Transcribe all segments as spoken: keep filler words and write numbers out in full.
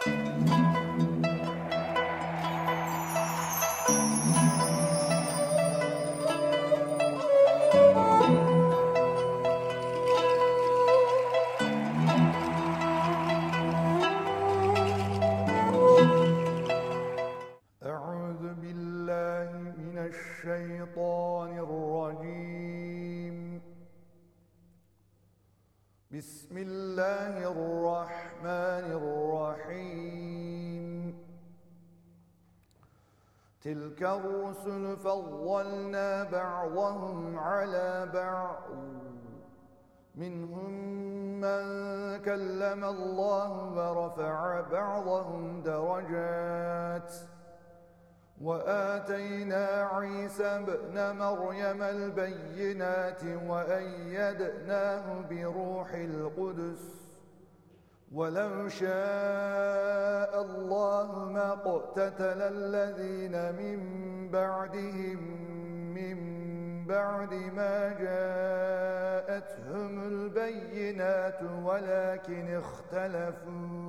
أعوذ بالله من الشيطان الرجيم. بسم الله الرحمن الرحيم. تلك الرسل فضلنا بعضهم على بعض، منهم من كلم الله ورفع بعضهم درجات، وآتينا عيسى ابن مريم البينات وأيدناه بروح القدس، ولو شاء الله ما اقتتل الذين من بعدهم من بعد ما جاءتهم البينات ولكن اختلفوا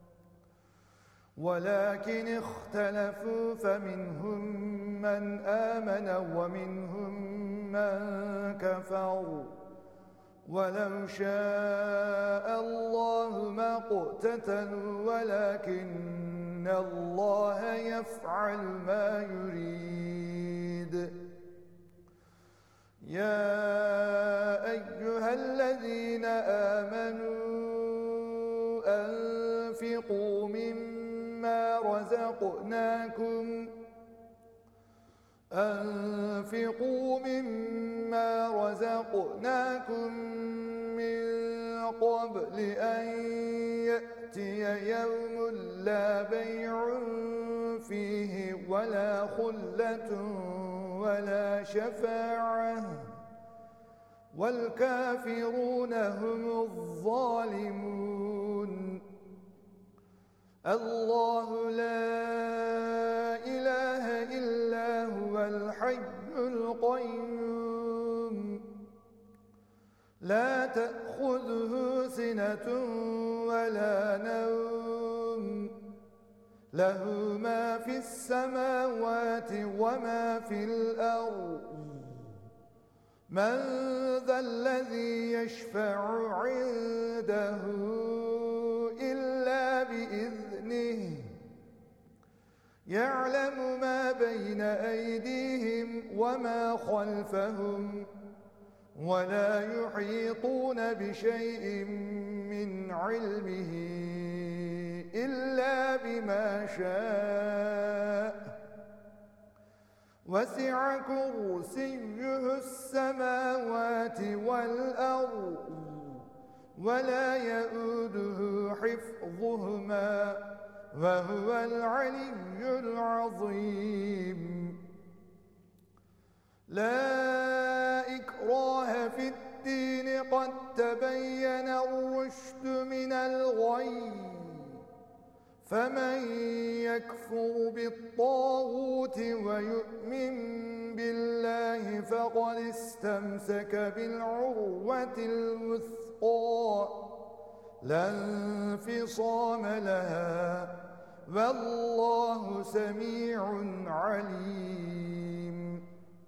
ولكن اختلفوا فمنهم من آمن ومنهم من كفر، ولو شاء الله ما اقتتلوا ولكن الله يفعل ما يريد. يا أيها الذين آمنوا أنفقوا مما رزقناكم أنفقوا مما رزقناكم من قبل أن يأتي يوم لا بيع فيه ولا خلة ولا شفاعة والكافرون هم الظالمون. الله لا إله إلا هو الحي القيوم، لا تأخذه سنة ولا نوم، له ما في السماوات وما في الأرض. من ذا الذي يشفع عنده إلا بإذنه، يعلم ما بين أيديهم وما خلفهم، ولا يحيطون بشيء من علمه إلا بما شاء، وسع كرسيه السماوات والأرض ولا يؤوده حفظهما وهو العلي العظيم. لا إكراه في الدين قد تبين الرشد من الغي، فمن يكفر بالطاغوت ويؤمن بالله فقد استمسك بالعروة الوثقى لا انفصام لها، والله سميع عليم.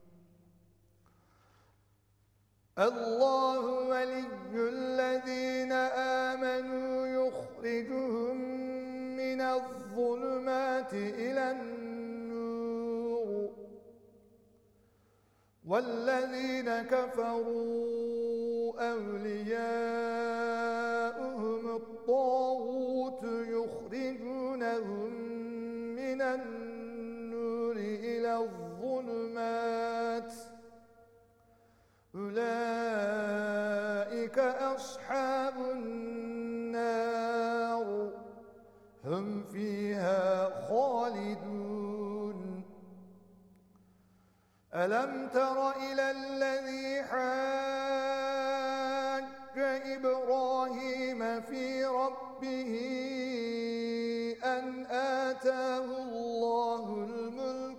الله ولي الذين آمنوا يخرجهم من الظلمات إلى النور، والذين كفروا أولياؤهم الطاغوت يخرجونهم من النور إلى الظلمات، أولئك أصحاب النار هم فيها خالدون. ألم تر إلى الذي حاج إبراهيم في ربه أن آتاه الله الملك،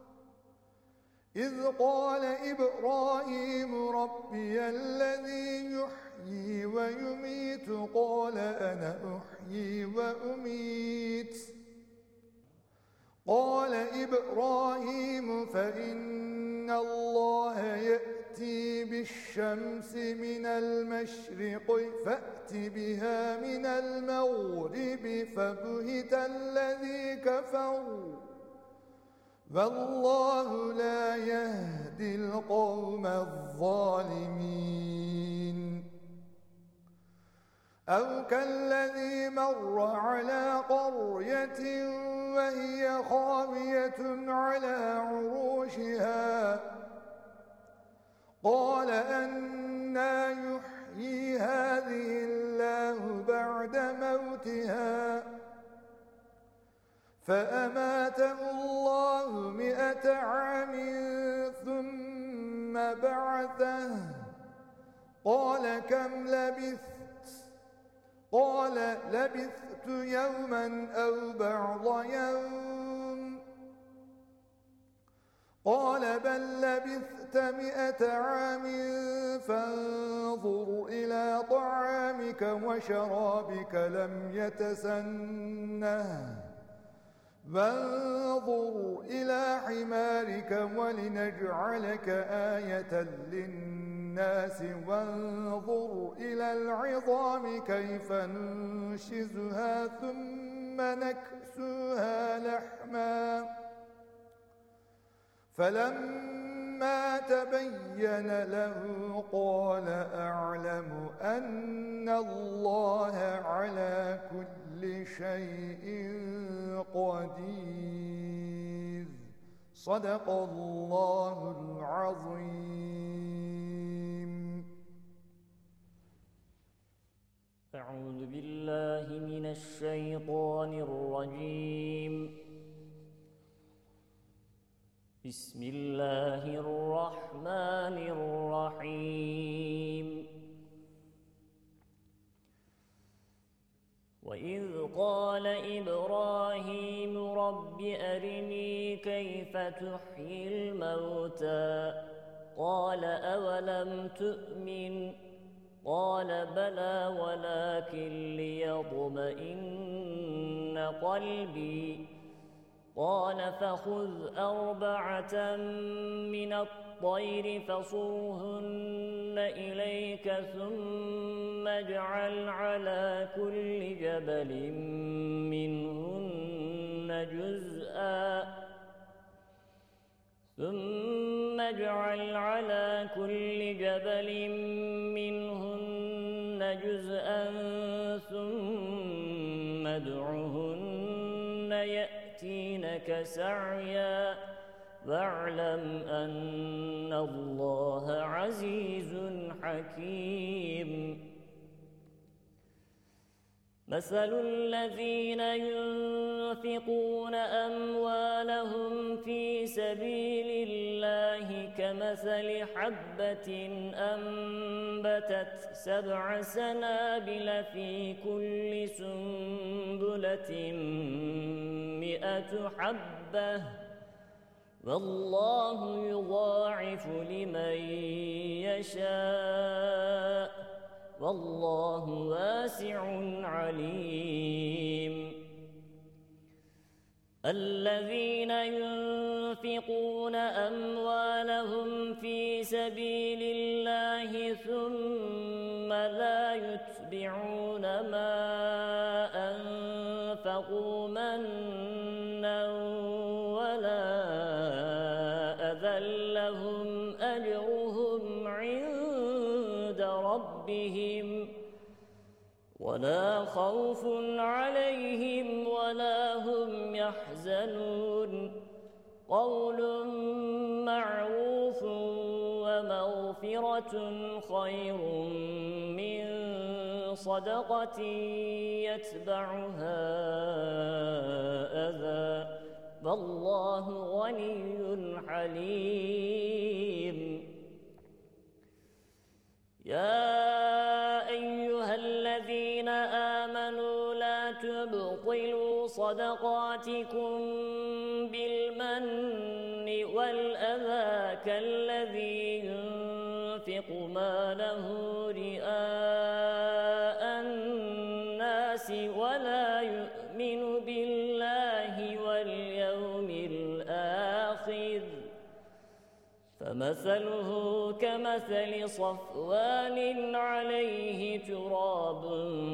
إذ قال إبراهيم ربي الذي يحيي ويميت قال أنا أحيي وأميت قال إبراهيم فإن الله يأتي بالشمس من المشرق فأت بها من المغرب فبهت الذي كفر والله لا يهدي القوم الظالمين أو كالذي مر على قرية وهي خاوية على عروشها قال أنى يحيي هذه الله بعد موتها فأماته الله مئة عام ثم بعثه قال كم لبثت قال لبثت يوما أو بعض يوم قال بل لبثت مئة عام فانظر إلى طعامك وشرابك لم يتسنه وانظر إلى حمارك ولنجعلك آية للناس وانظر إلى العظام كيف ننشزها ثم نكسوها لحما فلما تبين له قال أعلم أن الله على كل شيء قدير صدق الله العظيم. أعوذ بالله من الشيطان الرجيم. بسم الله الرحمن الرحيم. وإذ قال إبراهيم رب أرني كيف تحيي الموتى قال أولم تؤمن قال بلى ولكن ليطمئن قلبي قال فخذ أربعة من الطير فصرهن إليك ثم اجعل على كل جبل منهن جزءا ثم اجعل على كل جبل منهن جزءا ثم ادعهن يأتينك سعيا واعلم أن الله عزيز حكيم. مثل الذين ينفقون أموالهم في سبيل الله كمثل حبة أنبتت سبع سنابل في كل سنبلة مئة حبة والله يضاعف لمن يشاء والله واسع عليم. الذين ينفقون أموالهم في سبيل الله ثم لا يتبعون ما أنفقوا منا ولا أذى لهم أجرهم عند ربهم ولا خوف عليهم ولا هم يحزنون. قول معروف ومغفرة خير من صدقة يتبعها أذى والله غني حليم. يا أيها الذين آمنوا لا تبطلوا صدقاتكم بالمن والأذى كالذي ينفق ماله رئاء الناس ولا يؤمن بالله واليوم فمثله كمثل صفوان عليه تراب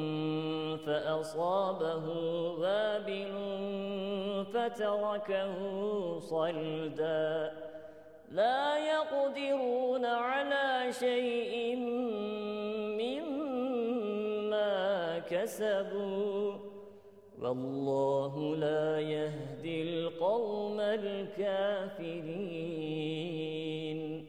فأصابه وابل فتركه صلدا لا يقدرون على شيء مما كسبوا والله لا يهدي القوم الكافرين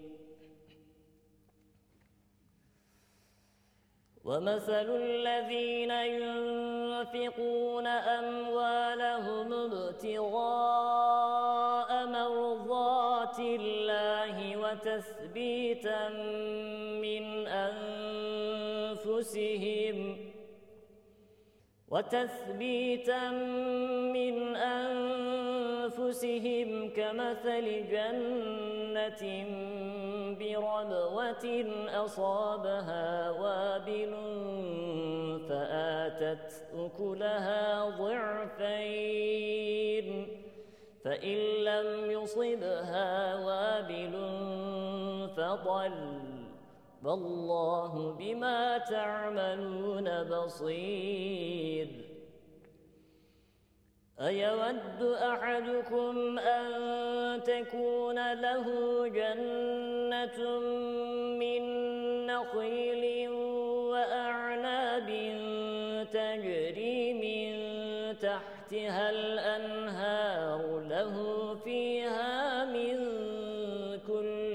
ومثل الذين ينفقون أموالهم ابتغاء مرضات الله وتثبيتا من أنفسهم وتثبيتا من أنفسهم كمثل جنة بربوة أصابها وابل فآتت أكلها ضعفين فإن لم يصبها وابل فطل والله بما تعملون بصير أيود أحدكم أن تكون له جنة من نخيل وأعناب تجري من تحتها الأنهار له فيها من كل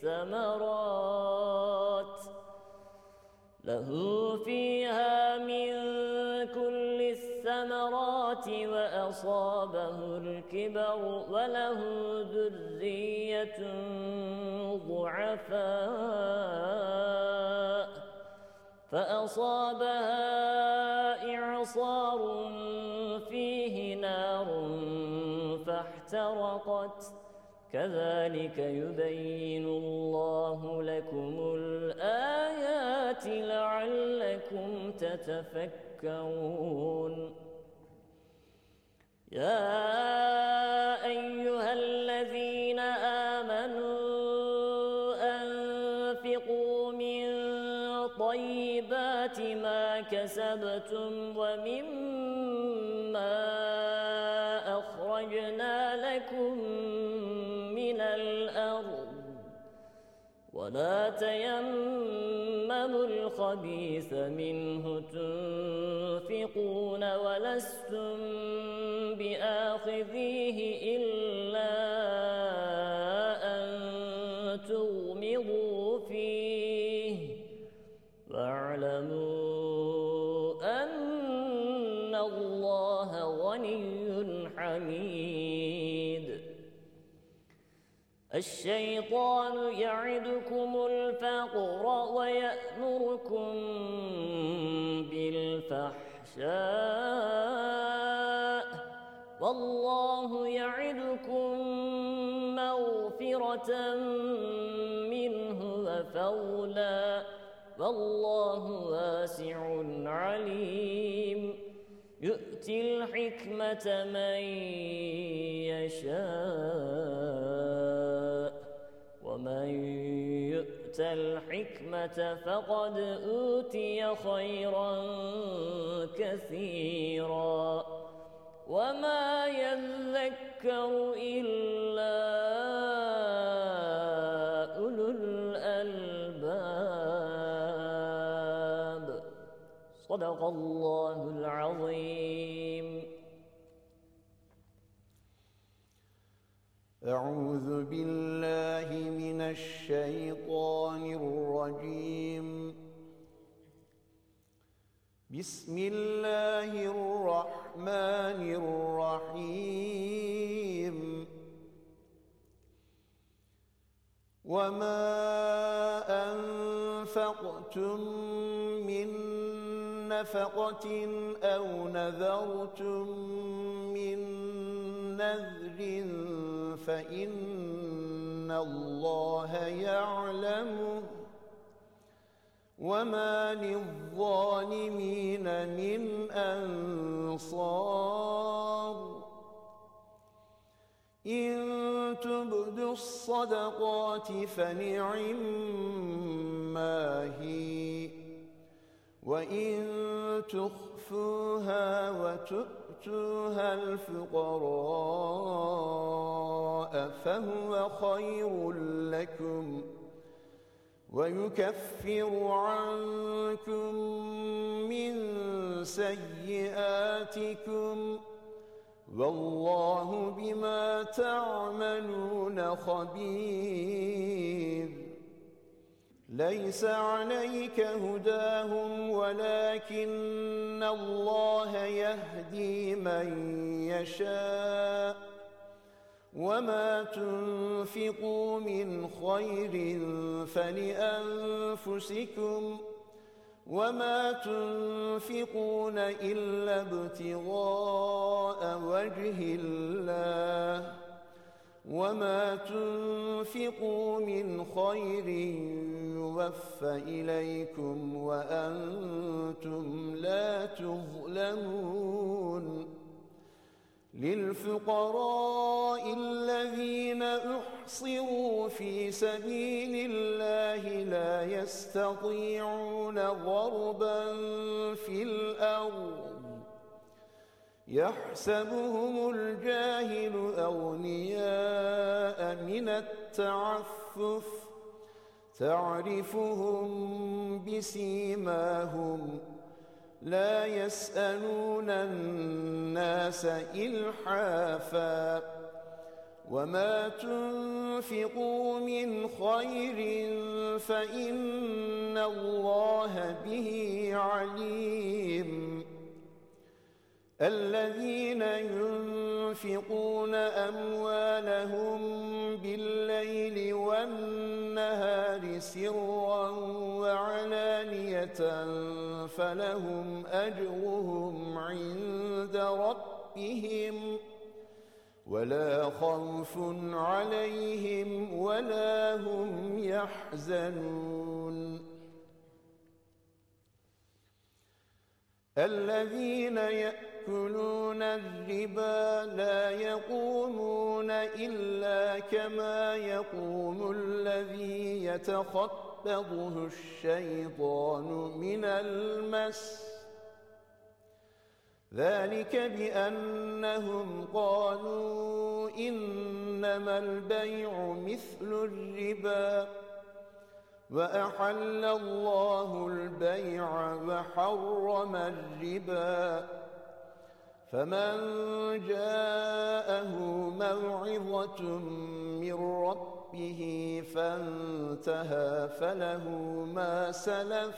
الثمرات له فيها من كل الثمرات وأصابه الكبر وله ذرية ضعفاء فأصابها إعصار فيه نار فاحترقت كذلك يبين الله لكم الآيات لعلكم تتفكرون يا أيها الذين آمنوا أنفقوا من طيبات ما كسبتم ومما أخرجنا لكم من الأرض ولا تيمموا الخبيث منه تنفقون ولستم بآخذيه إلا أن تغمضوا فيه واعلموا أن الله غني حميد الشيطان يعدكم الفقر ويأمركم بالفحشاء والله يعدكم مغفرة منه وفضلا والله واسع عليم يؤتي الحكمة من يشاء ومن يؤت الحكمة فقد أوتي خيرا كثيرا وما يذكر إلا أولو الألباب صدق الله العظيم. أعوذ بالله من الشيطان الرجيم. بسم الله الرحمن الرحيم. وما أنفقتم من نفقة أو نذرتم من نذر فإن الله يعلمه وما للظالمين من أنصار إن تبدوا الصدقات فنعما هي، وإن تخفوها وتؤتوها الفقراء فهو خير لكم، ويكفر عنكم من سيئاتكم، والله بما تعملون خبير. ليس عليك هداهم ولكن الله يهدي من يشاء، وما تنفقوا من خير فلأنفسكم، وما تنفقون إلا ابتغاء وجه الله، وما تنفقوا من خير يوفى إليكم وأنتم لا تظلمون. للفقراء الذين أحصروا في سبيل الله لا يستطيعون ضربا في الأرض يحسبهم الجاهل أغنياء من التعفف، تعرفهم بسيماهم لا يسألون الناس إلحافا، وما تنفقوا من خير فإن الله به عليم. الذين ينفقون أموالهم بالليل والنهار سرا وعلانية فلهم أجرهم عند ربهم ولا خوف عليهم ولا هم يحزنون. الذين يأكلون الربا لا يقومون إلا كما يقوم الذي يتخبطه الشيطان من المس، ذلك بأنهم قالوا إنما البيع مثل الربا، وأحل الله البيع وحرم الربا، فمن جاءه موعظة من ربه فانتهى فله ما سلف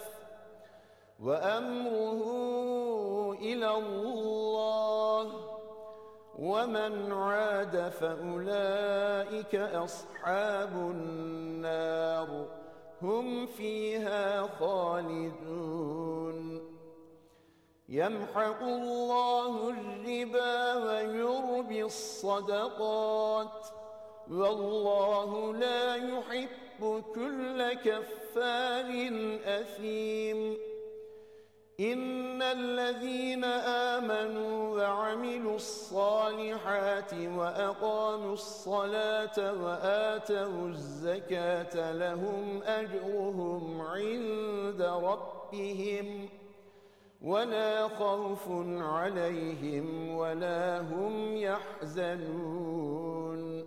وأمره إلى الله، ومن عاد فأولئك أصحاب النار هم فيها خالدون. يمحق الله الربا ويربي الصدقات، والله لا يحب كل كفار أثيم. إن الذين آمنوا وعملوا الصالحات وأقاموا الصلاة وآتوا الزكاة لهم أجرهم عند ربهم ولا خوف عليهم ولا هم يحزنون.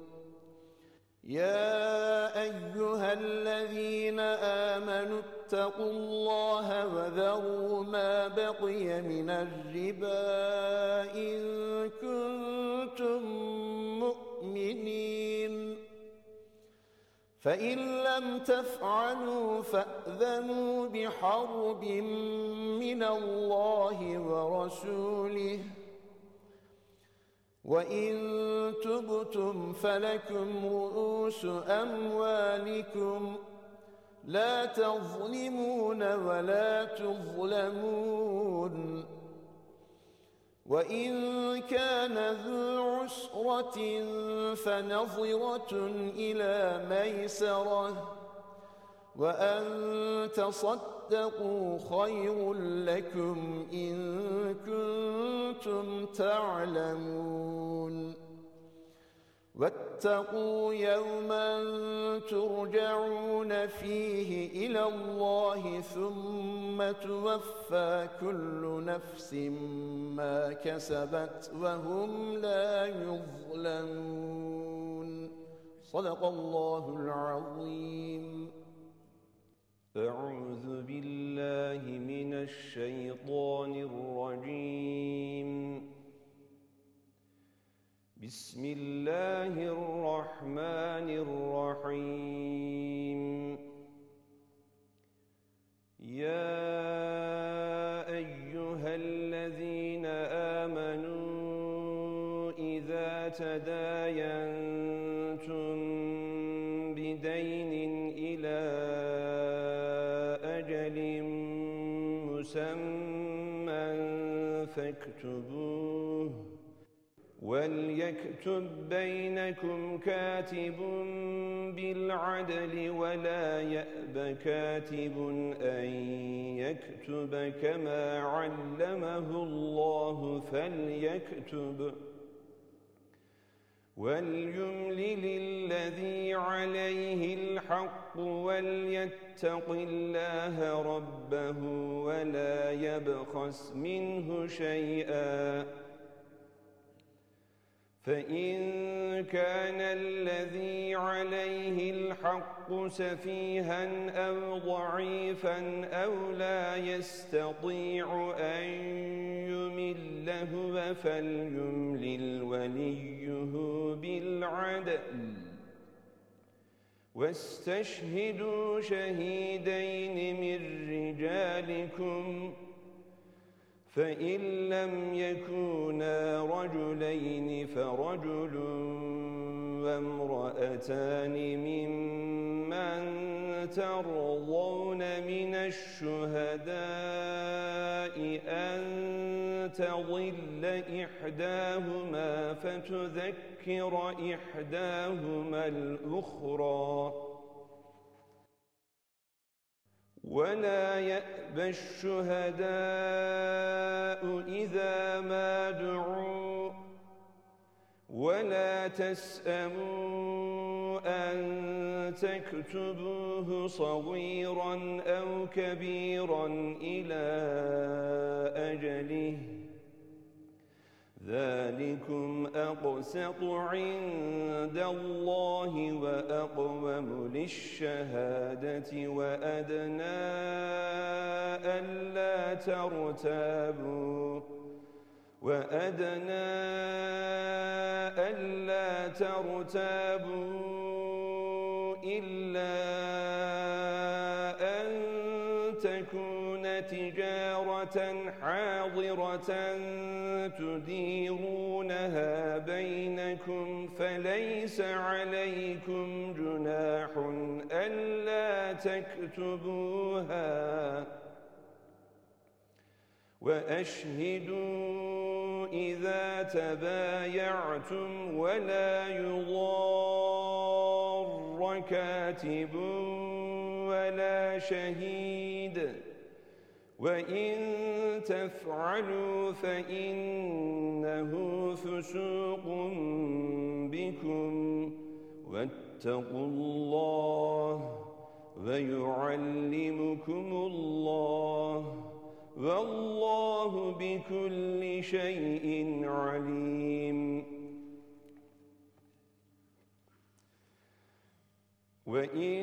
يا أيها الذين آمنوا اتقوا الله وذروا ما بقي من الربا إن كنتم مؤمنين، فإن لم تفعلوا فأذنوا بحرب من الله ورسوله، وإن تبتم فلكم رؤوس أموالكم لا تظلمون ولا تظلمون. وإن كان ذو عسرة فنظرة إلى ميسرة، وأن تصدقوا خير لكم إن كنتم تعلمون. واتقوا يوما ترجعون فيه إلى الله ثم توفى كل نفس ما كسبت وهم لا يظلمون. صدق الله العظيم. أعوذ بالله من الشيطان الرجيم. بسم الله الرحمن الرحيم. يا أيها الذين آمنوا إذا تداينتم بدين إلى أجل مسمى فاكتبوه وليكتب بينكم كاتب بالعدل ولا يأب كاتب أن يكتب كما علمه الله فليكتب وليملل الذي عليه الحق وليتق الله ربه ولا يبخس منه شيئا فإن كان الذي عليه الحق سفيها أو ضعيفا أو لا يستطيع أن يمل هو فليملل وليه بالعدل واستشهدوا شهيدين من رجالكم فإن لم يكونا رجلين فرجل وامرأتان ممن ترضون من الشهداء أن تضل إحداهما فتذكر إحداهما الأخرى ولا يأبى الشهداء إذا ما دعوا ولا تسأموا أن تكتبوه صغيرا أو كبيرا إلى أجله ذلكم أقسط عند الله وأقوم للشهادة وأدنى ألا ترتابوا وأدنى ألا ترتابوا إلا أن تكون تجارة حاضرة تديرونها بينكم فليس عليكم جناح ألا تكتبوها وأشهدوا إذا تبايعتم ولا يضار كاتب ولا شهيد وإن تفعلوا فإنه فسوق بكم واتقوا الله ويعلمكم الله والله بكل شيء عليم. وإن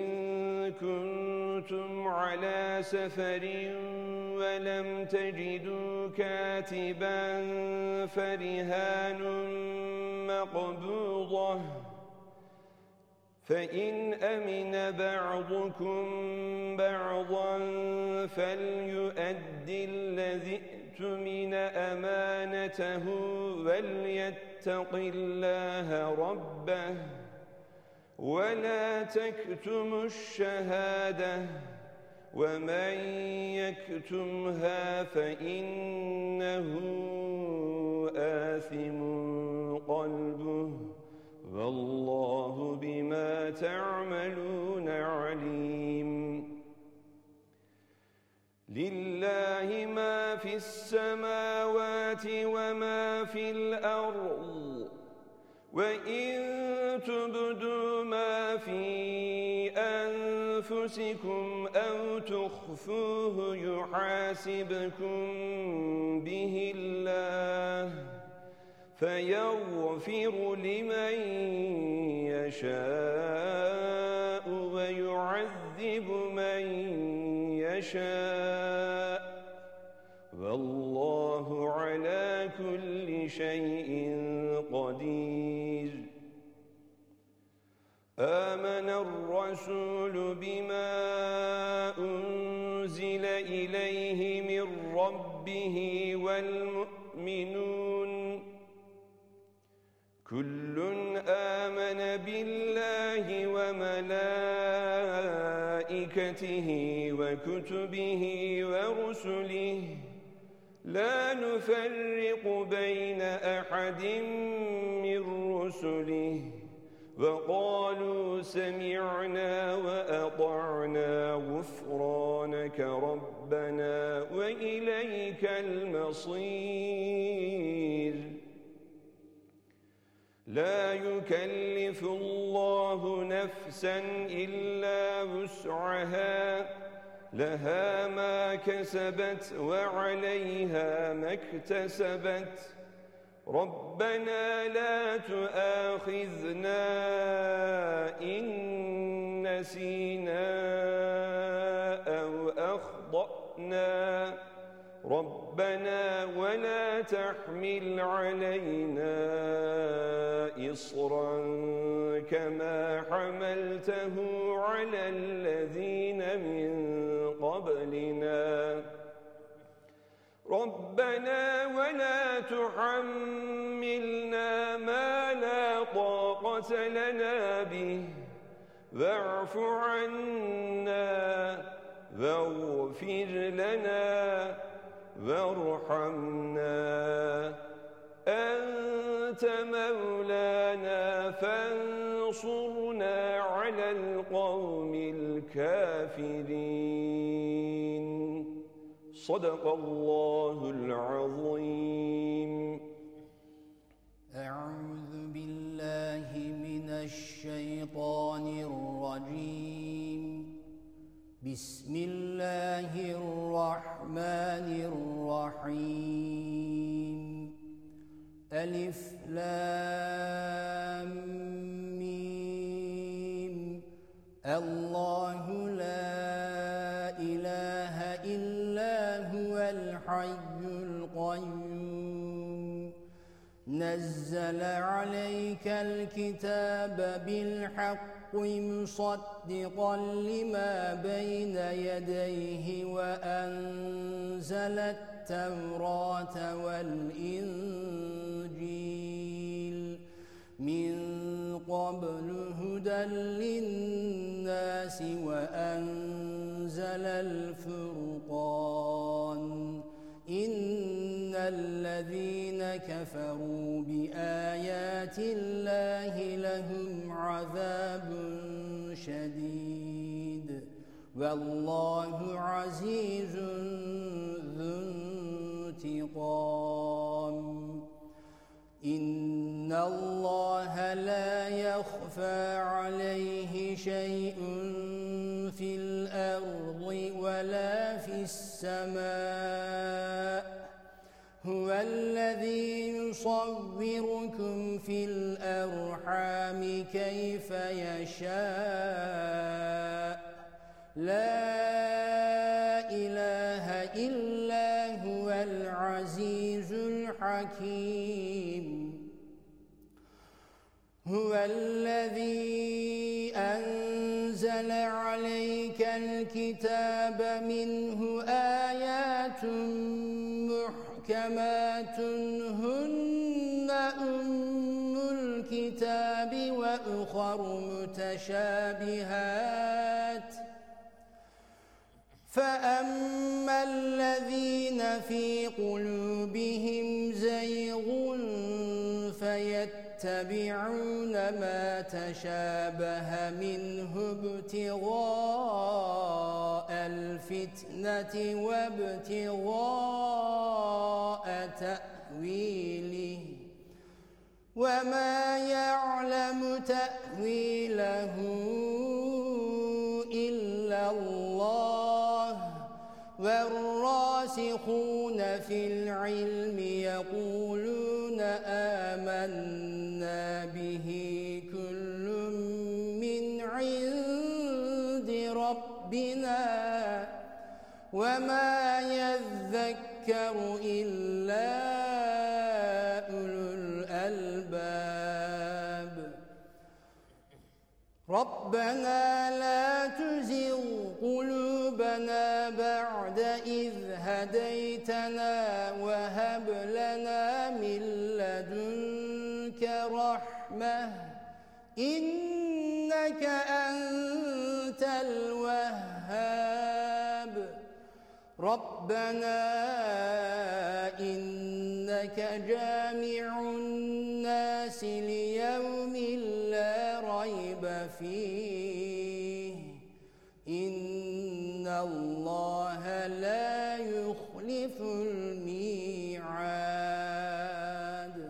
كنتم على سفر ولم تجدوا كاتبا فرهان مقبوضة فإن أمن بعضكم بعضا فليؤدي الذي اؤتمن أمانته وليتق الله ربه ولا تكتموا الشهادة ومن يكتمها فإنه آثم قلبه والله بما تعملون عليم. لله ما في السماوات وما في الأرض وإن تبدوا ما في أنفسكم أو تخفوه يحاسبكم به الله فيغفر لمن يشاء ويعذب من يشاء والله على كل شيء قدير. آمن الرسول بما أنزل إليه من ربه والمؤمنون كل آمن بالله وملائكته وكتبه ورسله لا نفرق بين أحد من رسله وقالوا سمعنا وأطعنا غفرانك ربنا وإليك المصير. لا يكلف الله نفسا إلا وسعها لها ما كسبت وعليها ما اكتسبت ربنا لا تؤاخذنا إن نسينا أو أخطأنا ربنا ولا تحمل علينا إصرا كما حملته على الذين من قبلنا ربنا ولا تحملنا ما لا طاقة لنا به واعف عنا واغفر لنا وارحمنا أنت مولانا فانصرنا على القوم الكافرين. صدق الله العظيم. أعوذ بالله من الشيطان الرجيم. بسم الله الرحمن الرحيم. ألف لام ميم. الله لا إله إلا هو الحي القيوم نزل عليك الكتاب بالحق مصدقا لما بين يديه وأنزل التوراة والإنجيل من قبل هدى للناس وأنزل الفرقان إن الذين كفروا بآيات الله لهم عذاب شديد والله عزيز ذو انتقام. إن الله لا يخفى عليه شيء في الأرض ولا في السماء هو الذي يصوركم في الأرحام كيف يشاء لا إله إلا هو العزيز الحكيم. هو الذي أنزل عليك الكتاب منه آيات محكمات هن أم الكتاب وأخر متشابهات فأما الذين في قلوبهم زيغ فيتبعون ما تشابه منه ابتغاء الفتنة وابتغاء تأويله وما يعلم تأويله إلا الله والراسخون في العلم يقولون آمنا به كل من عند ربنا وما يذكر إلا أولو الألباب ربنا لا تزغ قلوبنا بعد إذ هديتنا وهب لنا من لدنك رحمة إنك أنت الوهاب ربنا إنك جامع الناس ليوم لا ريب فيه إن الله لا يخلف الميعاد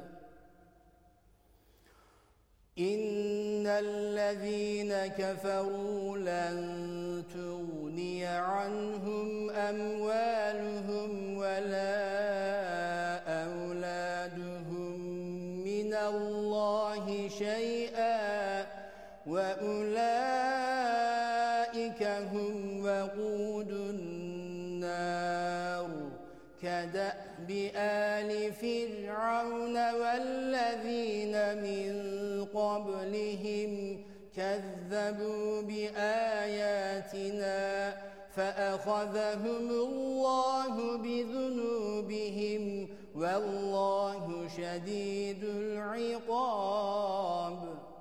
إن الذين كفروا لن تغني عنهم أموالهم ولا أولادهم من الله شيئا وأولئك هم وقود النار كدأب آل فرعون والذين من قبلهم كذبوا بآياتنا فأخذهم الله بذنوبهم والله شديد العقاب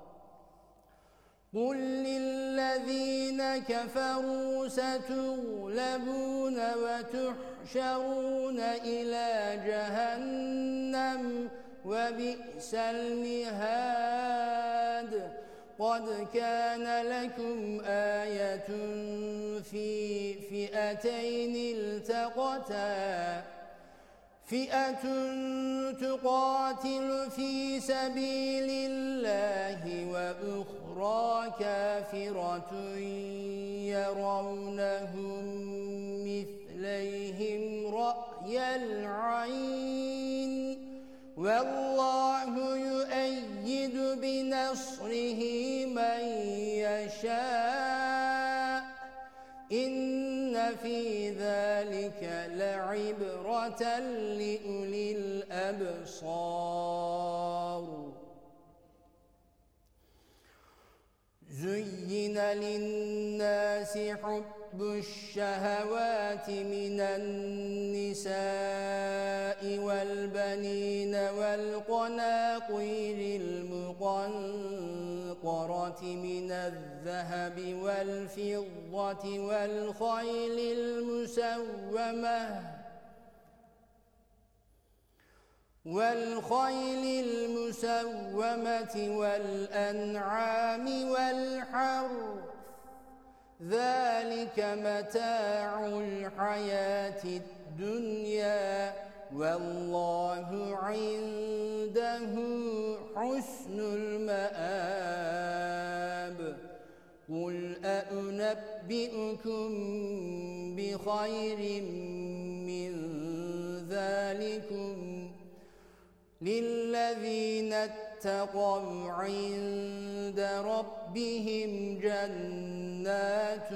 قل للذين كفروا ستغلبون وتحشرون إلى جهنم وبئس المهاد قد كان لكم آية في فئتين التقتا فئة تقاتل في سبيل الله وأخرى كافرة يرونهم مثليهم رأي العين والله يؤيد بنصره من يشاء إن في ذلك لعبرة لأولي الأبصار زين للناس حب الشهوات من النساء والبنين والقناطير المقنطرة من الذهب والفضة والخيل المسومة والخيل المسومة والأنعام والحرث ذلك متاع الحياة الدنيا والله عنده حسن المآب قل أنبئكم بخير من ذلكم للذين اتقوا عند ربهم جنات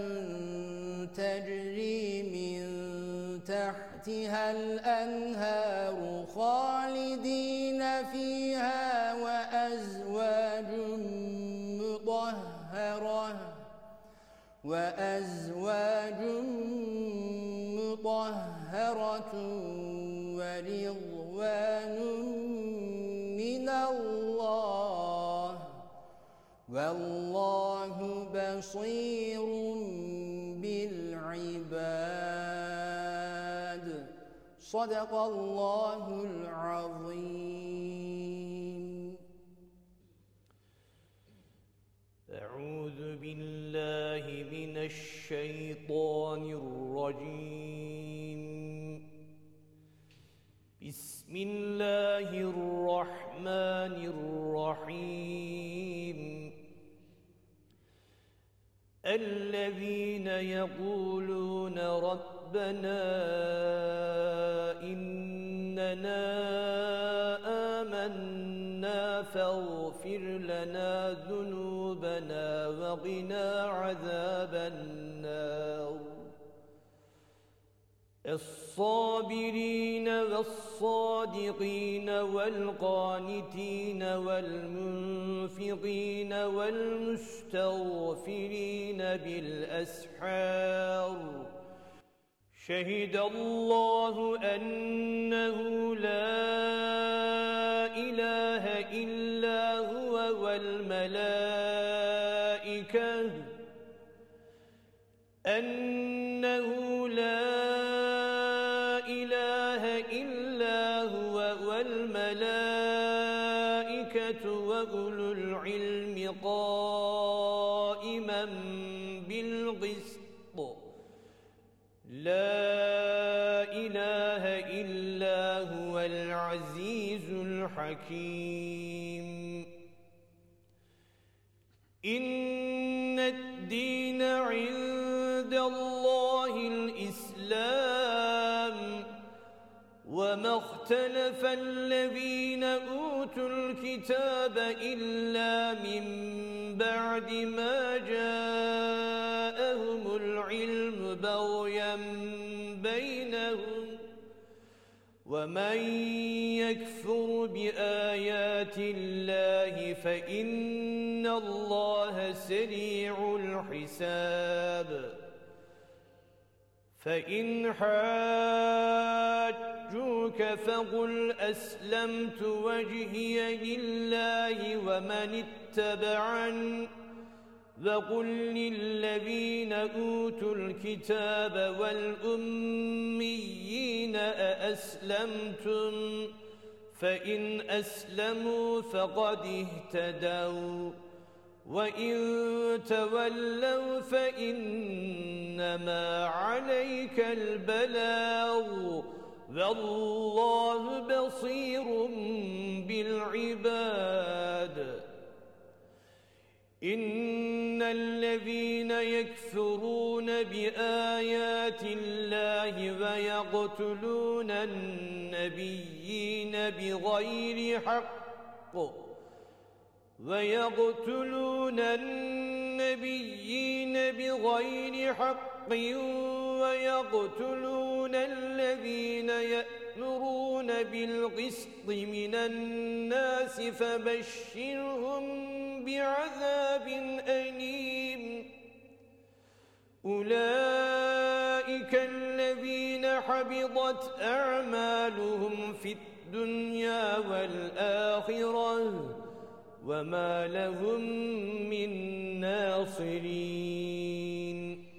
تجري من تحتها الأنهار خالدين فيها وأزواج مطهرة وأزواج مطهرة ورضوان من الله والله بصير بالعباد صدق الله العظيم. أعوذ بالله من الشيطان الرجيم. بسم الله الرحمن الرحيم. الرحيم الذين يقولون ربنا إننا آمنا فاغفر لنا ذنوبنا وقنا عذاب النار الصابرين والصادقين والقانتين والمنفقين والمستغفرين بالأسحار شهد الله أنه لا إله إلا هو والملائكة أنه لا إله إلا هو والملائكة وأولو العلم قائما بالقسط لا إله إلا هو العزيز الحكيم إن الدين عند الله الإسلام وما اختلف الذين أوتوا الكتاب إلا من بعد ما جاءهم العلم بغيا بينهم ومن يكفر بآيات الله فإن الله سريع الحساب فإن حاجوك فقل أسلمت وجهي لله ومن اتبعني وقل للذين أوتوا الكتاب والأميين أأسلمتم فإن أسلموا فقد اهتدوا وإن تولوا فإنما عليك البلاغ والله بصير بالعباد إن الذين يكفرون بآيات الله ويقتلون النبيين بغير حق ويقتلون النبيين بغير حق ويقتلون الذين يأمرون بالقسط من الناس فبشرهم بعذاب أليم أولئك الذين حبطت أعمالهم في الدنيا والآخرة وما لهم من ناصرين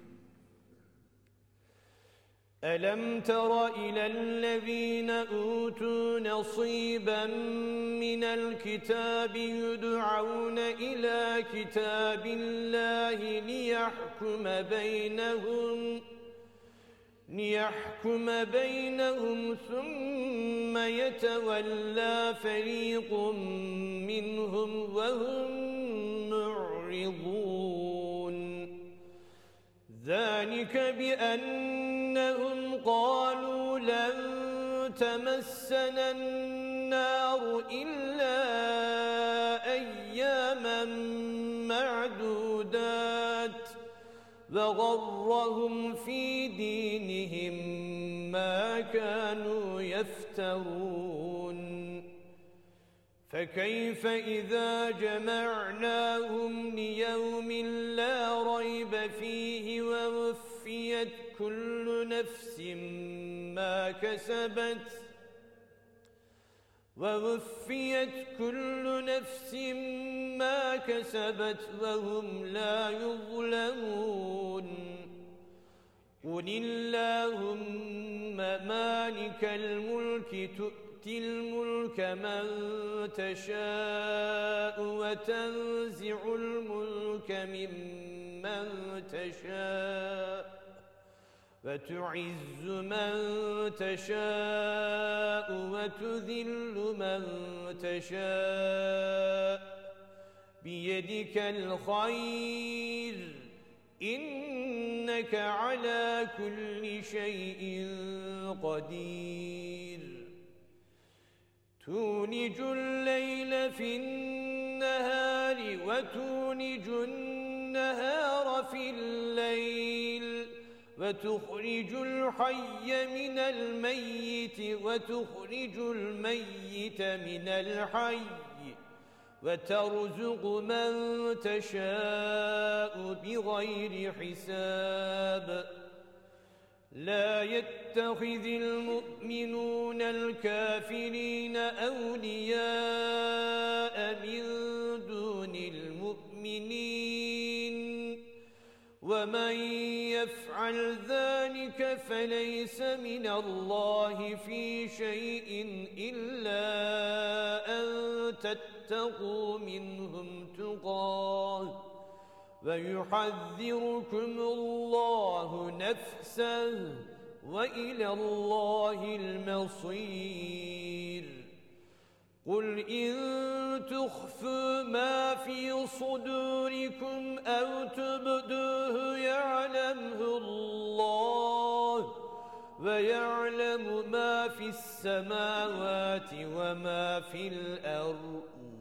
ألم تر إلى الذين أوتوا نصيبا من الكتاب يدعون إلى كتاب الله ليحكم بينهم ليحكم بينهم ثم يتولى فريق منهم وهم معرضون ذلك بأنهم قالوا لن تمسنا النار إلا أياما معدودات وغرهم في دينهم ما كانوا يفترون فكيف إذا جمعناهم ليوم لا ريب فيه ووفيت كل نفس ما كسبت ووفيت كل نفس ما كسبت وهم لا يظلمون قل اللهم مالك الملك تؤتي الملك من تشاء وتنزع الملك ممن تشاء وتعز من تشاء وتذل من تشاء بيدك الخير إنك على كل شيء قدير تولج الليل في النهار وتولج النهار في الليل وتخرج الحي من الميت وتخرج الميت من الحي وترزق من تشاء بغير حساب لا يتخذ المؤمنون الكافرين أولياء من دون المؤمنين ومن يفعل ذلك فليس من الله في شيء إلا أن تتقوا منهم تقاه ويحذركم الله نفسه وإلى الله المصير قل إن تخفوا ما في صدوركم أو تبدوه يعلمه الله ويعلم ما في السماوات وما في الأرض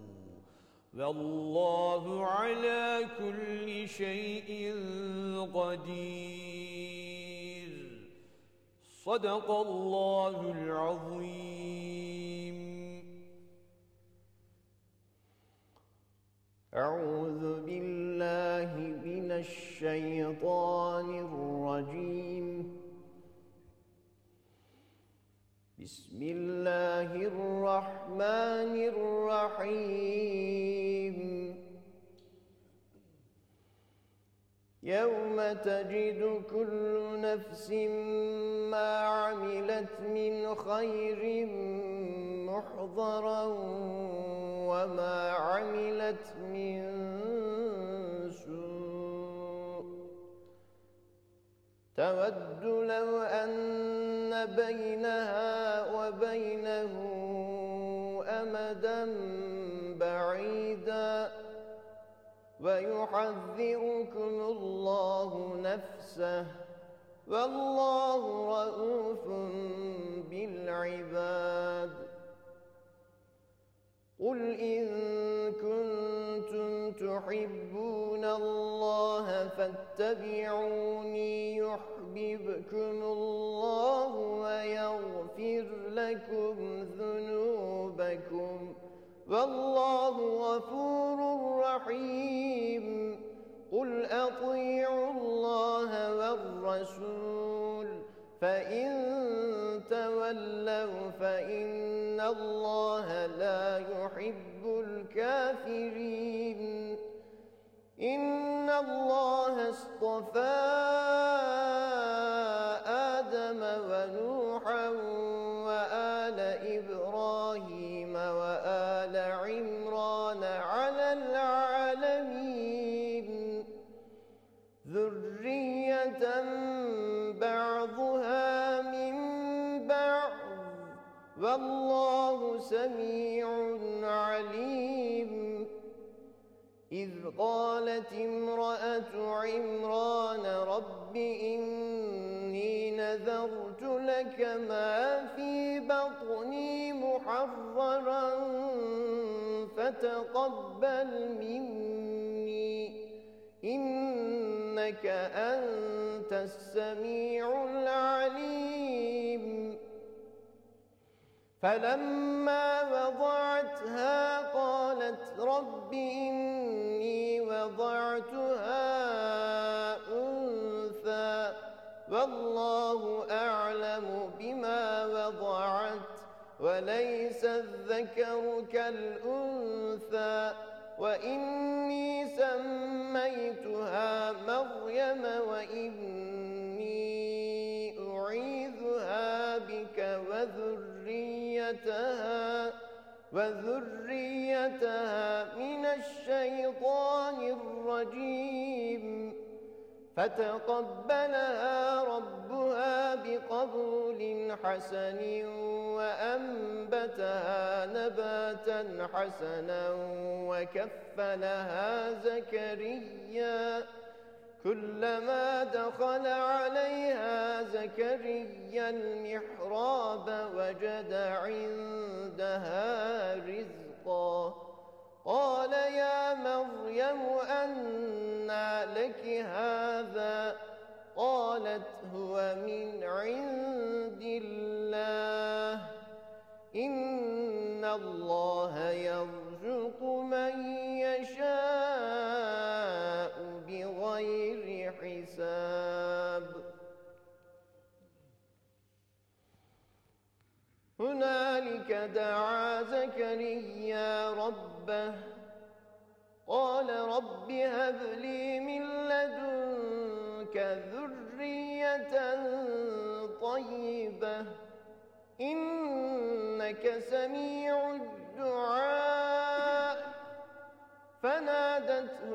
والله على كل شيء قدير صدق الله العظيم. أعوذ بالله من الشيطان الرجيم. بسم الله الرحمن الرحيم. يوم تجد كل نفس ما عملت من خير محضرا وما عملت من سوء تود لو أن بينها وبينه أمدا بعيدا ويحذركم الله نفسه والله رءوف بالعباد. قل إن كنتم تحبون الله فاتبعوني يحببكم الله ويغفر لكم ذنوبكم والله غفور رحيم. قل أطيعوا الله والرسول فإن تولوا فإن الله لا يحب الكافرين. إن الله اصطفى آدم ونوحا وآل إبراهيم وآل عمران على العالمين ذرية بعضها من بعض والله سميع عليم. إذ قالت امرأة عمران رب إني نذرت لك ما في بطني محررا فتقبل مني إنك أنت السميع العليم. فلما وضعتها قالت رب إني وضعتها أنثى والله أعلم بما وضعت وليس الذكر كالأنثى وإني سميتها مريم وإني أعيذها بك وذريتها وذريتها من الشيطان الرجيم. فتقبلها ربها بقبول حسن وأنبتها نباتا حسنا وكفلها زكريا كلما دخل عليها زكريا المحراب وجد عندها رزقا قال يا مريم أنى لك هذا قالت هو من عند الله إن الله يرزق من يشاء بغير حساب هنالك دعا زكريا ربه قال رب هب لي من لدنك ذرية طيبة إنك سميع الدعاء فنادته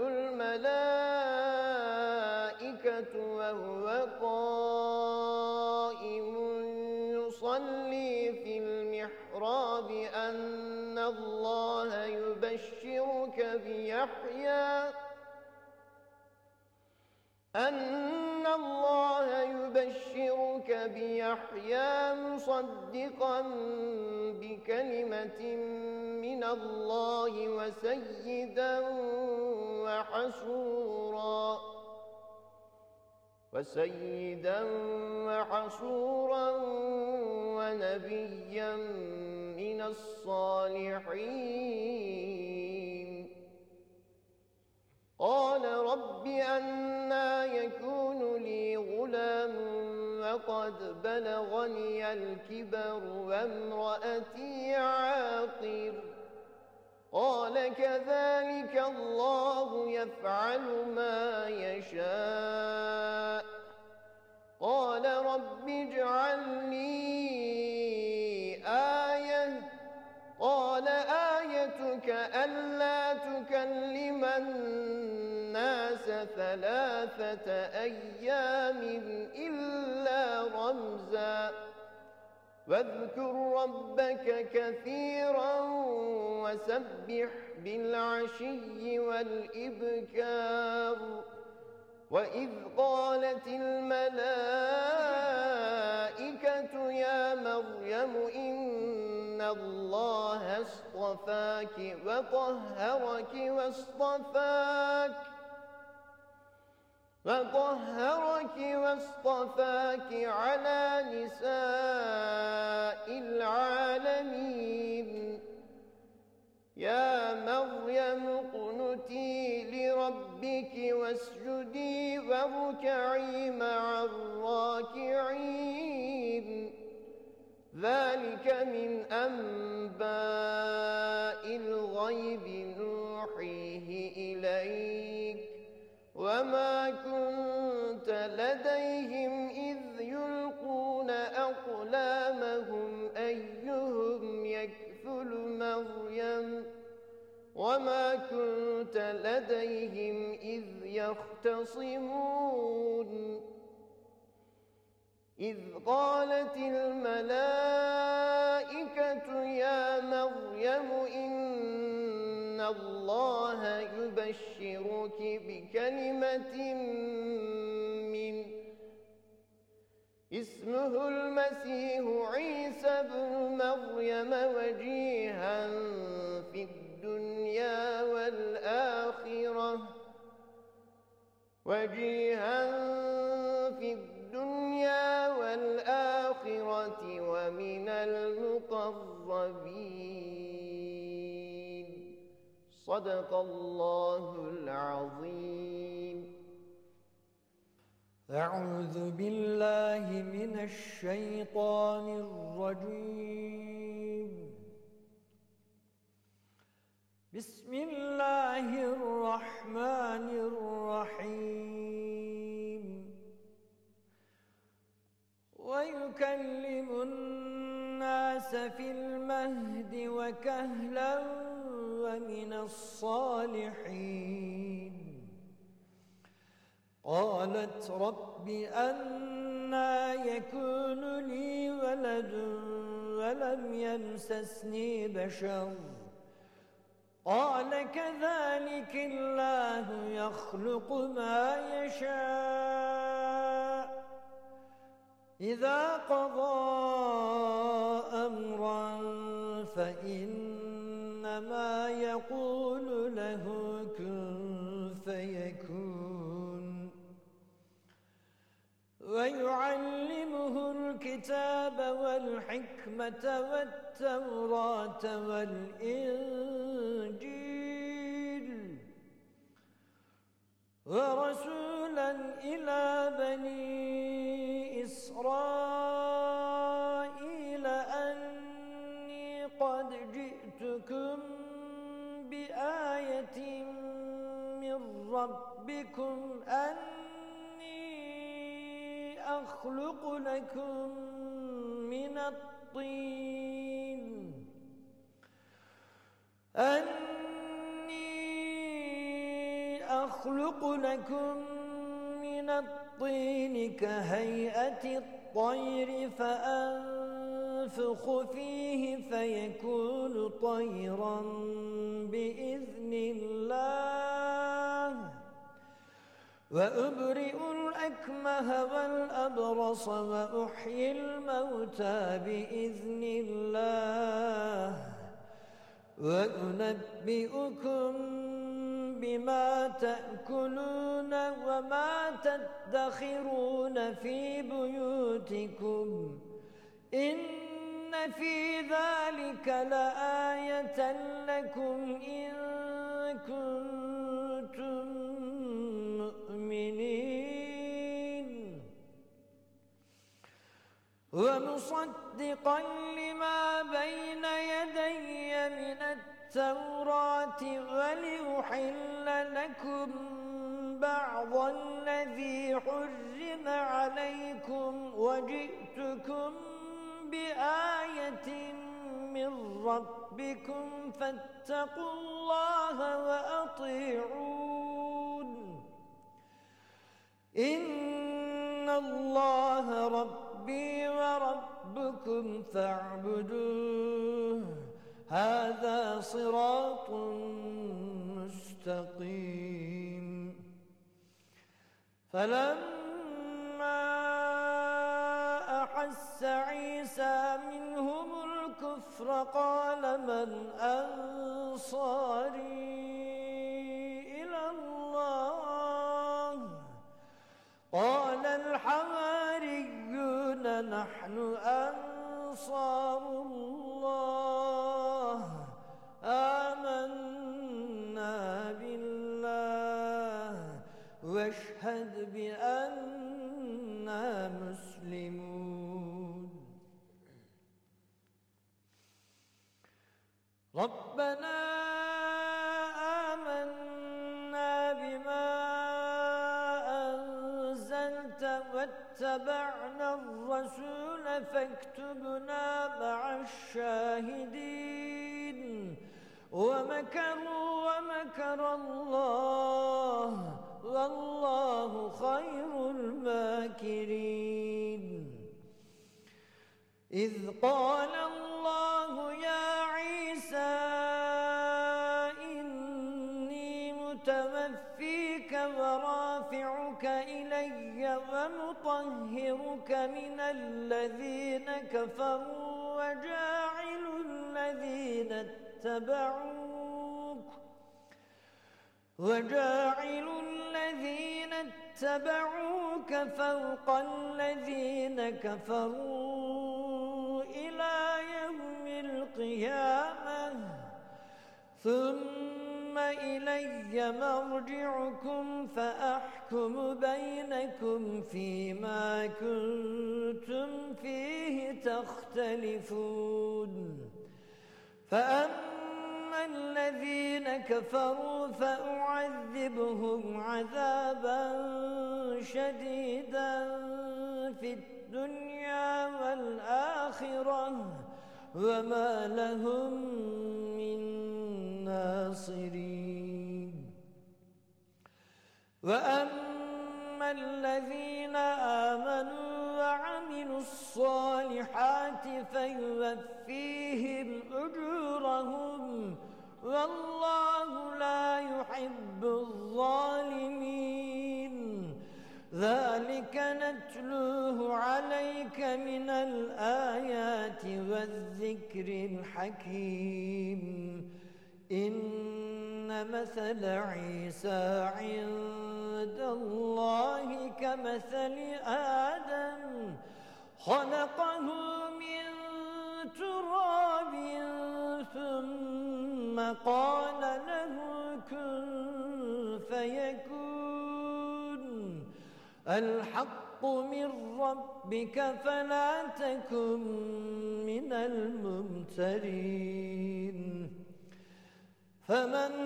الملائكة وهو قائم يصلي في المحراب أن الله يبشرك بيحيى أن الله يبشرك بيحيى مصدقا بكلمة من الله وسيدا وحصورا وسيدا وحصورا ونبيا من الصالحين قال رب أنى يكون لي غلام وقد بلغني الكبر وامرأتي عاقر قال كذلك الله يفعل ما يشاء قال رب اجعل لي آية قال آيتك ألا تكلم الناس ثلاثة أيام إلا رمزا واذكر ربك كثيرا وسبح بالعشي والإبكار وإذ قالت الملائكة يا مريم إن الله اصطفاك وطهرك واصطفاك وطهرك واصطفاك على نساء العالمين يا مريم اقنتي لربك واسجدي واركعي مع الراكعين ذلك من أنباء الغيب نوحيه إليك وما كنت لديهم إذ يلقون أقلامهم أيهم يكفل مريم وما كنت لديهم إذ يختصمون إذ قالت الملائكة يا مريم إن الله يبشرك بكلمة من اسمه المسيح عيسى بن مريم وجيها في الدنيا والآخرة وجيها في الدنيا والآخرة ومن المقربين صدق الله العظيم. أعوذ بالله من الشيطان الرجيم. بسم الله الرحمن الرحيم. ويكلم الناس في المهد وكهلا ومن الصالحين قالت رب أنى يكون لي ولد ولم يمسسني بشر قال كذلك الله يخلق ما يشاء إذا قضى أمرا فإنما يقول له كن فيكون ويعلمه الكتاب والحكمة والتوراة والإنجيل ورسولا إلى بني إسرائيل أني قد جئتكم بآية من ربكم أني أخلق لكم من الطين أني أخلق لكم من الطين كهيئة الطير فأنفخ فيه فيكون طيرا بإذن الله وأبرئ الأكمه والأبرص وأحيي الموتى بإذن الله وأنبئكم بما تأكلون وما تدخرون في بيوتكم إن في ذلك لآية لكم إن كنتم مؤمنين ومصدقا لما بين يدي من التوراة ولأحل لكم بعض الذي حرم عليكم وجئتكم بآية من ربكم فاتقوا الله وأطيعون إن الله ربي وربكم فاعبدوه هذا صراط مستقيم فلما أحس عيسى منهم الكفر قال من أنصاري إلى الله قال الحواريون نحن أنصار الله آمنا بالله واشهد بأننا مسلمون ربنا آمنا بما أنزلت واتبعنا الرسول فاكتبنا مع الشاهدين ومكروا ومكر الله والله خير الماكرين إذ قال الله يا عيسى إني متوفيك ورافعك إلي ومطهرك من الذين كفروا وجاعل الذين اتبعوك وجاعل الذين اتبعوك فوق الذين كفروا إلى يوم القيامة ثم إلي مرجعكم فأحكم بينكم فيما كنتم فيه تختلفون فأما الذين كفروا فأعذبهم عذابا شديدا في الدنيا والآخرة وما لهم من ناصرين وأما الذين آمنوا وعملوا الصالحات فيوفيهم أجورهم والله لا يحب الظالمين ذلك نتلوه عليك من الآيات والذكر الحكيم إن مثل عيسى عند الله كمثل آدم خلقه من تراب ثم قال له كن فيكون الحق من ربك فلا تكن من الممترين فمن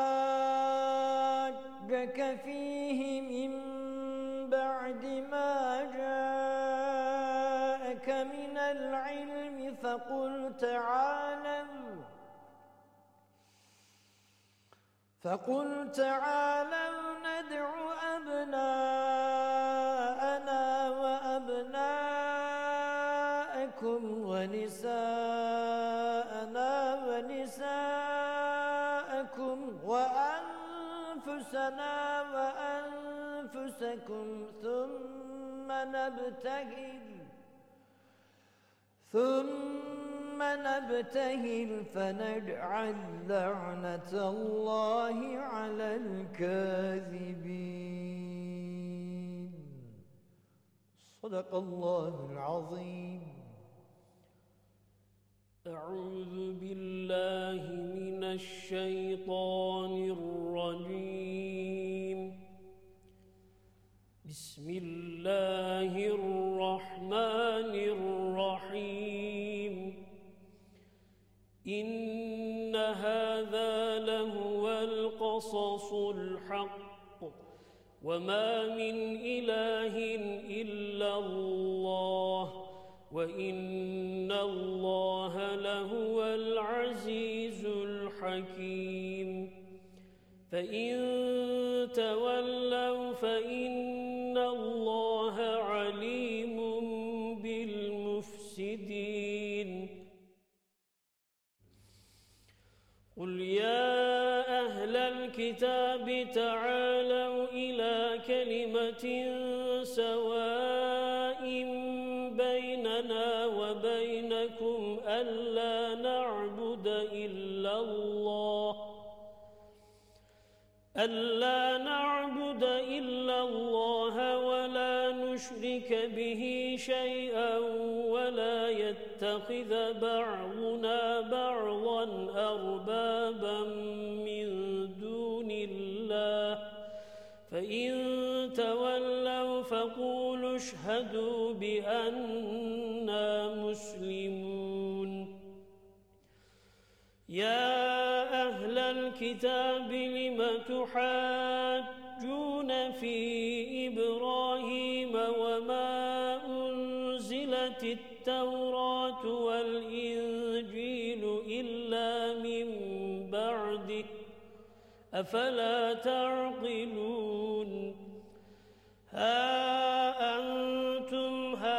حاجك فيه من بعد ما جاءك من العلم فقل تعالوا فقل تعالوا ندع أبناءنا وأبناءكم ونساءنا ونساءكم وأنفسنا وأنفسكم ثم نبتهل ثم نبتهل فنجعل لعنة الله على الكاذبين صدق الله العظيم. أعوذ بالله من الشيطان الرجيم. بسم الله الرحمن الرحيم. إن هذا لهو القصص الحق وما من إله إلا الله وإن الله لهو العزيز الحكيم. فإن تولوا فإن الله عليم بالمفسدين. قل يا أهل الكتاب تعالوا إلى كلمة سواء بيننا وبينكم ألا نعبد إلا الله ألا نعبد إلا الله ولا نشرك به شيئا ولا يتخذ بعضنا بعضا أربابا من دون الله فإن تولوا فقولوا اشهدوا بأننا مسلمون. يا أهل الكتاب لم تحاجون في إبراهيم وما أنزلت التوراة والإنجيل إلا من بعده أفلا تعقلون. ها أنتم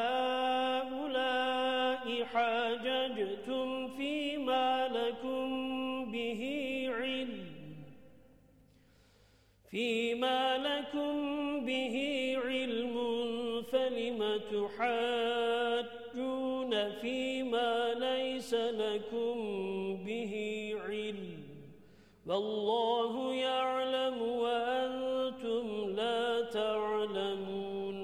هؤلاء حاججتم فيما لكم به علم فيما لكم به علم فلم تحاجون فيما ليس لكم به علم والله يعلم وأنتم لا تعلمون.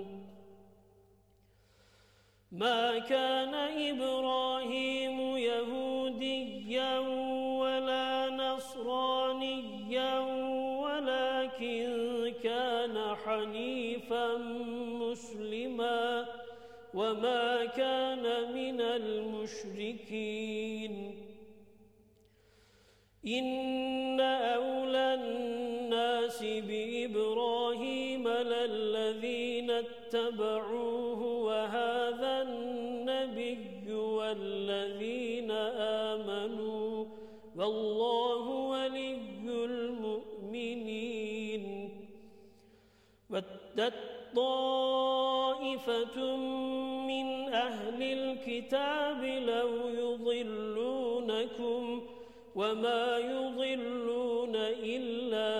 ما كان إبراهيم يهوديا ولا نصرانيا ولكن كان حنيفا مسلما وما كان من المشركين. إن أولى الناس بإبراهيم للذين اتبعوه وهذا النبي والذين آمنوا والله ولي المؤمنين. ودت طائفة من أهل الكتاب لو يضلونكم وما يضلون إلا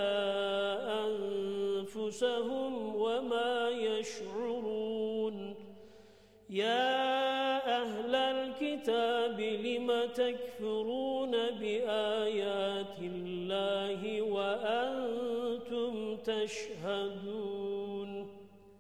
أنفسهم وما يشعرون يا أهل الكتاب لم تكفرون بآيات الله وأنتم تشهدون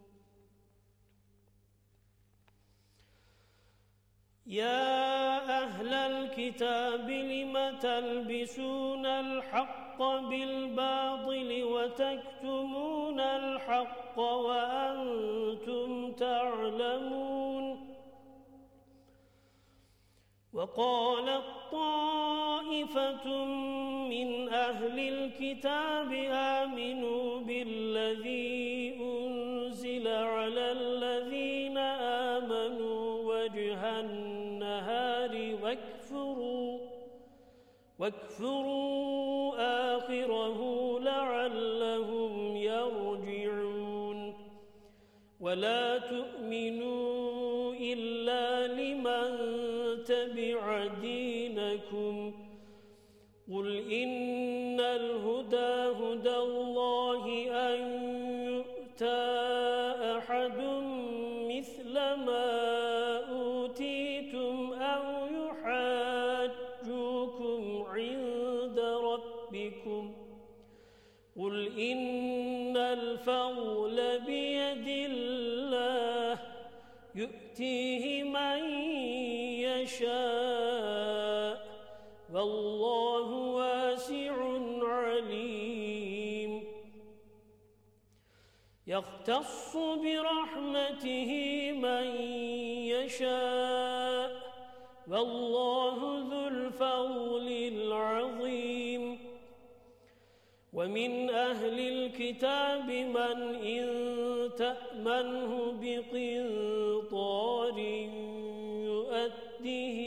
يا أهل الكتاب لم تلبسون الحق بالباطل وتكتمون الحق وأنتم تعلمون وقالت طائفة من أهل الكتاب آمنوا بالذي أنزل على الذين آمنوا وجه النهار واكفروا واكفروا آخره لعلهم يرجعون ولا تؤمنوا إلا لمن تبع دينكم قل إن الهدى هدى الله أن يؤتى أحد مثل ما أوتيتم أو يحاجوكم عند ربكم قل إن الفضل بيد الله يؤتيه من يشاء والله واسع عليم يختص برحمته من يشاء والله ذو الفضل العظيم ومن أهل الكتاب من إن تأمنه بقنطار يؤديه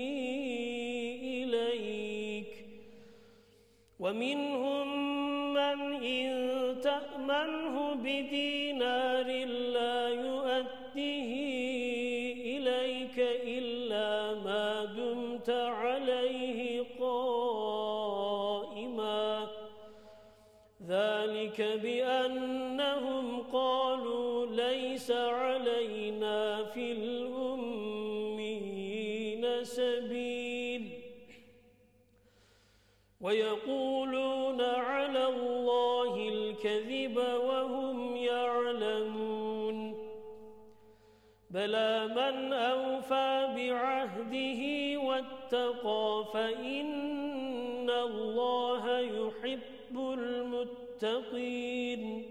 إليك ومنهم من إن تأمنه بدينار لا يؤديه إليك إلا ما دمت عليه قائما ذلك بأنهم قالوا ليس علينا في الأميين سبيل ويقولون على الله الكذب وهم يعلمون بلى من أوفى بعهده واتقى فإن الله يحب المتقين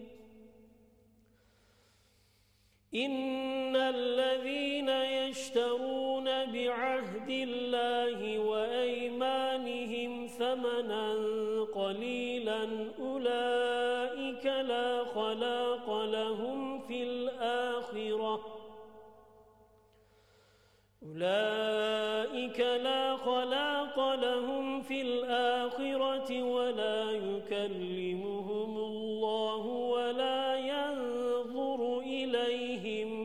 إن الذين يشترون بعهد الله وأيمانهم ثمنا قليلا أولئك لا خلاق لهم في الآخرة أولئك لا خلاق لهم في الآخرة ولا يكلمهم الله ولا ينظر إليهم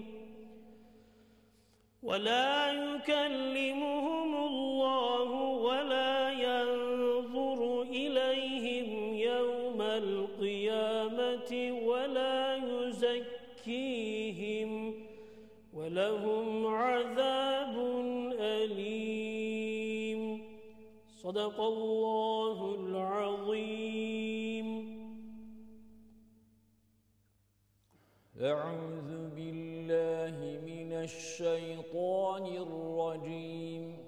ولا يكلمهم الله ولا ينظر إليهم يوم القيامة ولا يزكيهم ولهم عذاب أليم صدق الله العظيم أعوذ بالله من الشيطان الرجيم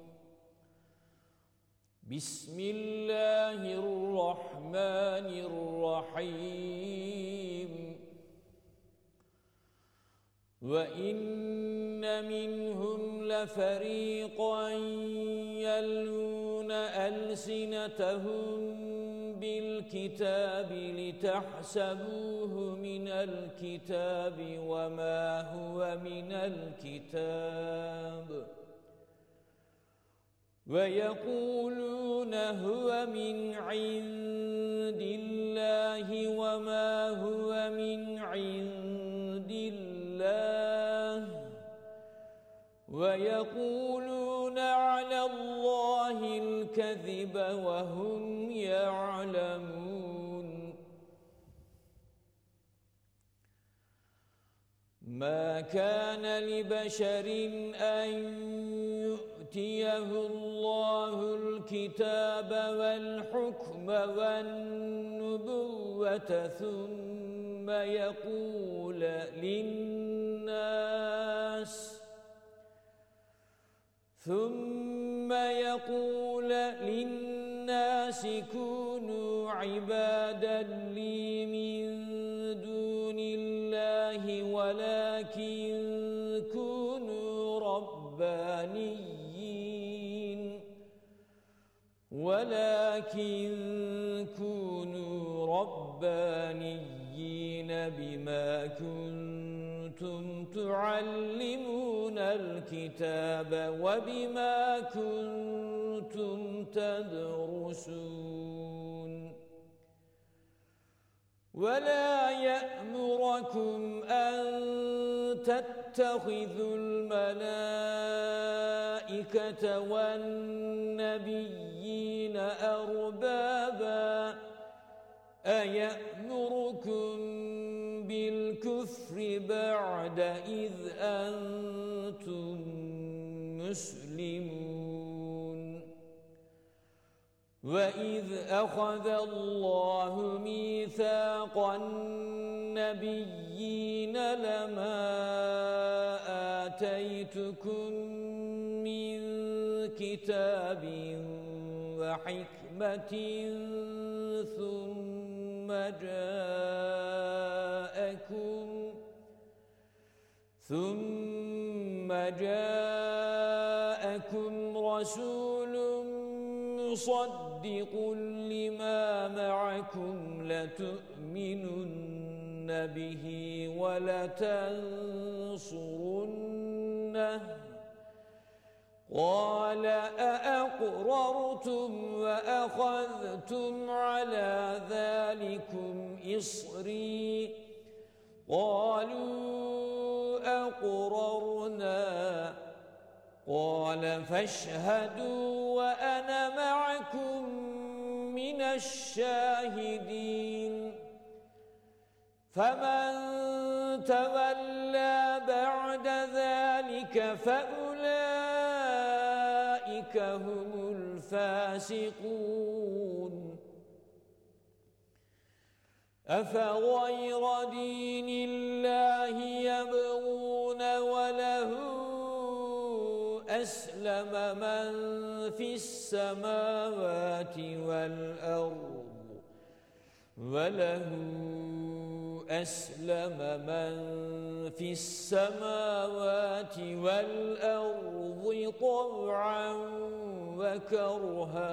بسم الله الرحمن الرحيم وَإِنَّ مِنْهُمْ لَفَرِيقًا يَلْوُونَ أَلْسِنَتَهُمْ بِالْكِتَابِ لِتَحْسَبُوهُ مِنَ الْكِتَابِ وَمَا هُوَ مِنَ الْكِتَابِ وَيَقُولُونَ هُوَ مِنْ عِنْدِ اللَّهِ وَمَا هُوَ مِنْ عِنْدِ اللَّهِ ويقولون على الله الكذب وهم يعلمون ما كان لبشر أن يؤتيه الله الكتاب والحكم والنبوة ثم يقول للناس ثم يقول للناس كونوا عبادا لي من دون الله ولكن كونوا ربانيين ولكن كونوا ربانيين بما كنتم تعلمون الكتاب وبما كنتم تدرسون ولا يأمركم أن تتخذوا الملائكة والنبيين أربابا أيأمركم بالكفر بعد إذ أنتم مسلمون وإذ أخذ الله ميثاق النبيين لما آتيتكم من كتاب وحكمة ثم جاءكم ثم جاءكم رسول مصدق لما معكم لتؤمنن به ولتنصرنه قال أأقررتم وأخذتم على ذلكم إصري قالوا أقررنا قال فاشهدوا وأنا معكم من الشاهدين فمن تولى بعد ذلك فأولئك هم الفاسقون أفغير دين الله يبغون وله أسلم من في السماوات والأرض وله أسلم من في السماوات والأرض طوعا وكرها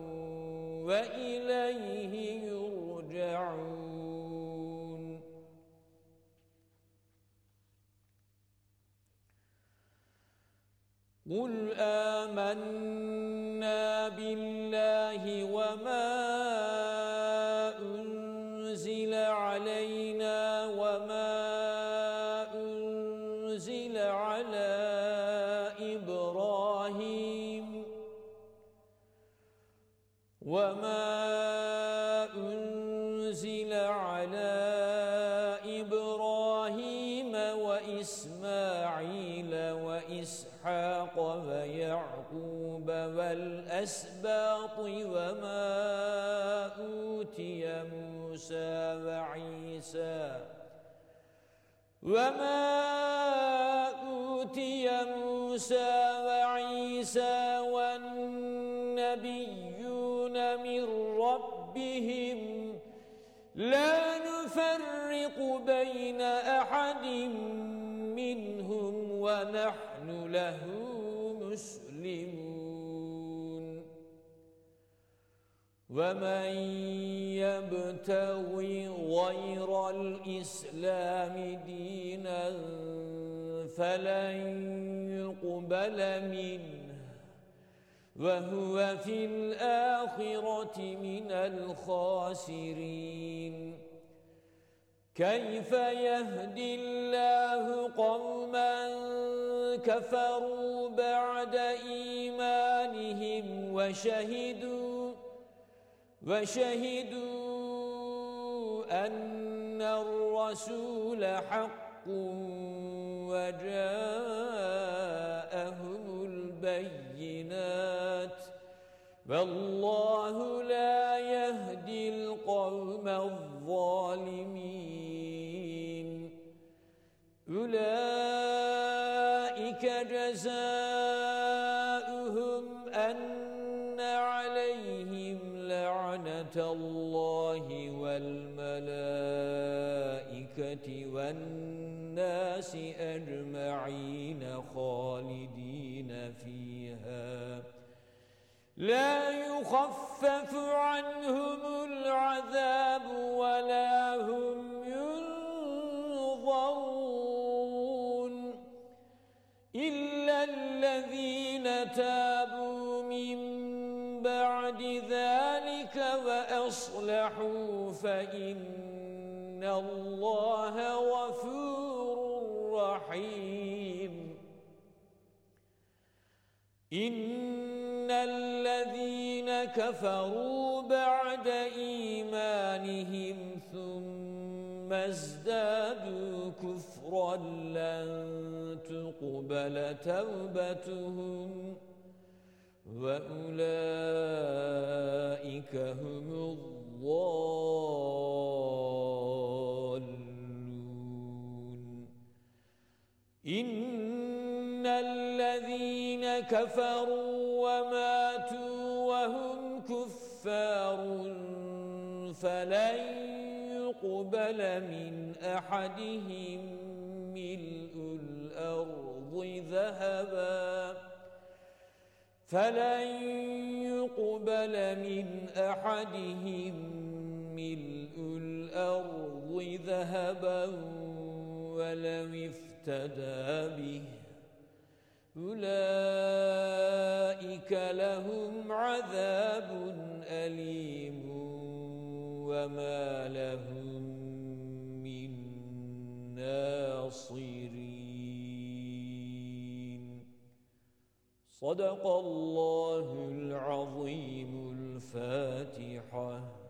وإليه يرجعون قل آمنا بالله وما أنزل علينا وما أنزل على إبراهيم وما أنزل على إبراهيم وإسماعيل وإسحاق ويعقوب والأسباط وما أوتي موسى وعيسى وما أوتي موسى وعيسى والنبيون من ربهم لا نفرق بين أحد منهم ونحن له مسلمون ومن يبتغي غير الإسلام دينا فلن يقبل منه وهو في الآخرة من الخاسرين كيف يهدي الله قوما كفروا بعد إيمانهم وشهدوا وشهدوا أن الرسول حق وجاءهم البينات والله لا يهدي القوم الظالمين أولئك جزاؤهم أن عليهم لعنة الله والملائكة والناس أجمعين خالدين فيها لا يخفف عنهم العذاب ولا هم ينظرون إلا الذين تابوا من بعد ذلك وأصلحوا فإن الله غفور رحيم إن الذين كفروا بعد إيمانهم ثم ازدادوا كفرا لن تقبل توبتهم وأولئك هم الضالون إن الذين كفروا وماتوا وهم كفار فلن يقبل من أحدهم ملء الأرض ذهبا فلن يقبل من أحدهم ملء الأرض ذهبا ولو افتدى به أولئك لهم عذاب أليم وما لهم من ناصرين صدق الله العظيم. الفاتحة.